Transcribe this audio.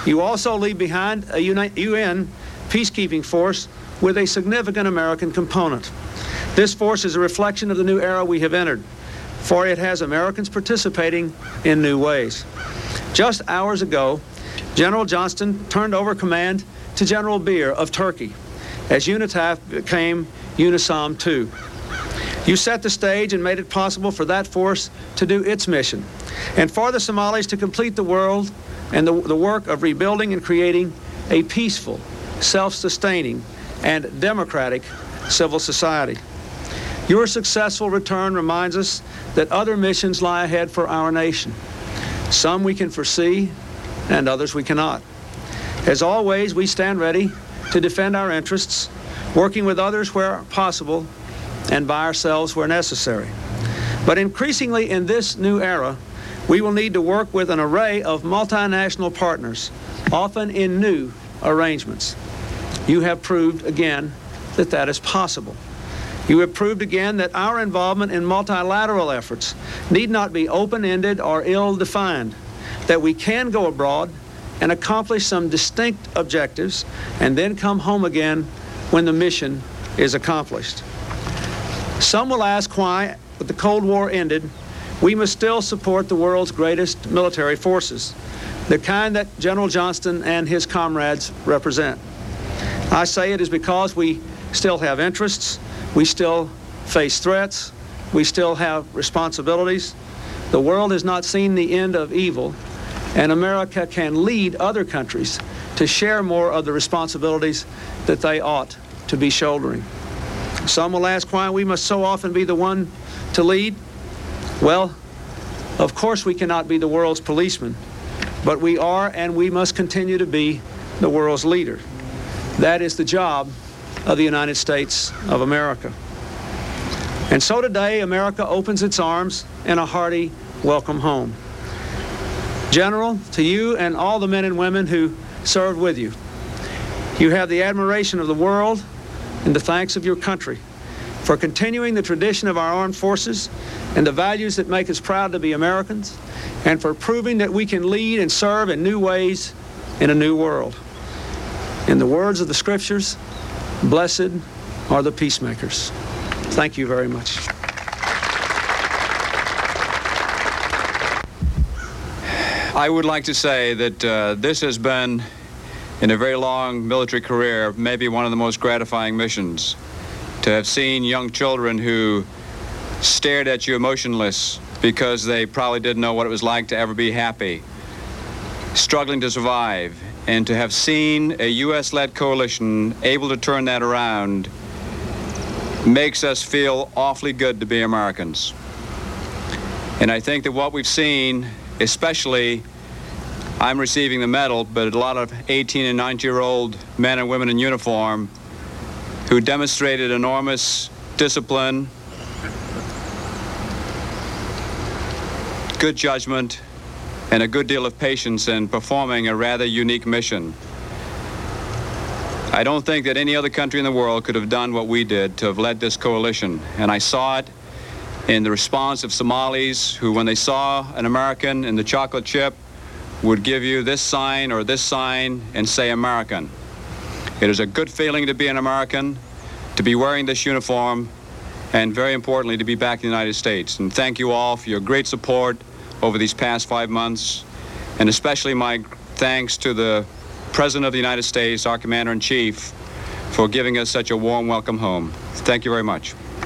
You also leave behind a UN peacekeeping force with a significant American component. This force is a reflection of the new era we have entered, for it has Americans participating in new ways. Just hours ago, General Johnston turned over command to General Beer of Turkey, as UNITAF became UNISOM II. You set the stage and made it possible for that force to do its mission, and for the Somalis to complete the world and the work of rebuilding and creating a peaceful, self-sustaining, and democratic civil society. Your successful return reminds us that other missions lie ahead for our nation. Some we can foresee, and others we cannot. As always, we stand ready to defend our interests, working with others where possible and by ourselves where necessary. But increasingly in this new era, we will need to work with an array of multinational partners, often in new arrangements. You have proved again that that is possible. You have proved again that our involvement in multilateral efforts need not be open-ended or ill-defined, that we can go abroad and accomplish some distinct objectives and then come home again when the mission is accomplished. Some will ask why, with the Cold War ended, we must still support the world's greatest military forces, the kind that General Johnston and his comrades represent. I say it is because we still have interests, we still face threats, we still have responsibilities. The world has not seen the end of evil, and America can lead other countries to share more of the responsibilities that they ought to be shouldering. Some will ask why we must so often be the one to lead. Well, of course we cannot be the world's policeman, but we are and we must continue to be the world's leader. That is the job of the United States of America. And so today, America opens its arms in a hearty welcome home. General, to you and all the men and women who served with you, you have the admiration of the world and the thanks of your country for continuing the tradition of our armed forces and the values that make us proud to be Americans, and for proving that we can lead and serve in new ways in a new world. In the words of the scriptures, blessed are the peacemakers. Thank you very much. I would like to say that this has been, in a very long military career, maybe one of the most gratifying missions. To have seen young children who stared at you emotionless because they probably didn't know what it was like to ever be happy, struggling to survive, and to have seen a U.S.-led coalition able to turn that around makes us feel awfully good to be Americans. And I think that what we've seen, especially, I'm receiving the medal, but a lot of 18 and 19-year-old men and women in uniform who demonstrated enormous discipline, good judgment, and a good deal of patience in performing a rather unique mission. I don't think that any other country in the world could have done what we did to have led this coalition. And I saw it in the response of Somalis who, when they saw an American in the chocolate chip, would give you this sign or this sign and say American. It is a good feeling to be an American, to be wearing this uniform, and very importantly, to be back in the United States. And thank you all for your great support over these past 5 months, and especially my thanks to the President of the United States, our Commander-in-Chief, for giving us such a warm welcome home. Thank you very much.